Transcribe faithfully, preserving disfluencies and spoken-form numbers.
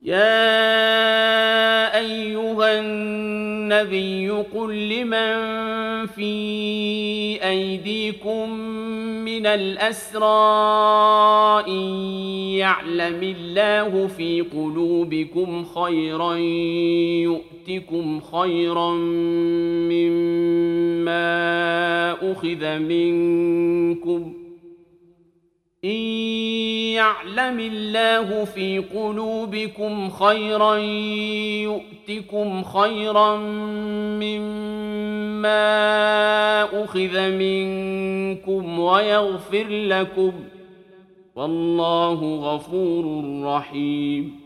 يا أيها النبي قل لمن في أيديكم من الأسرى إن يعلم الله في قلوبكم خيرا يؤتكم خيرا مما أخذ منكم إن يعلم الله في قلوبكم خيرا يؤتكم خيرا مما أخذ منكم ويغفر لكم والله غفور رحيم.